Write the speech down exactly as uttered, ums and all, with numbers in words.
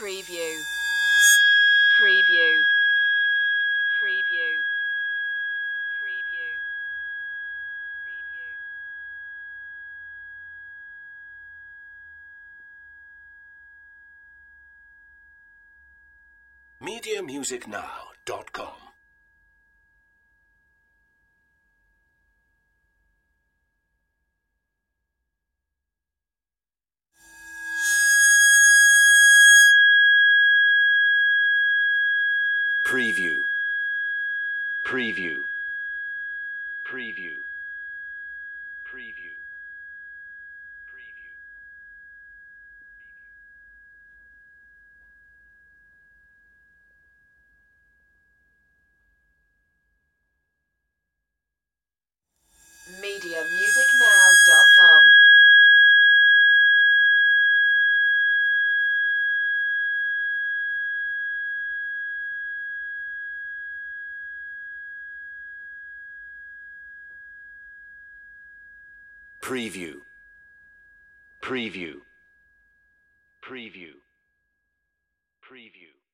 Preview. Preview. Preview. Preview. Preview. media music now dot com. Preview. Preview. Preview. Preview. Preview. media music now dot com. Preview. Preview. Preview. Preview.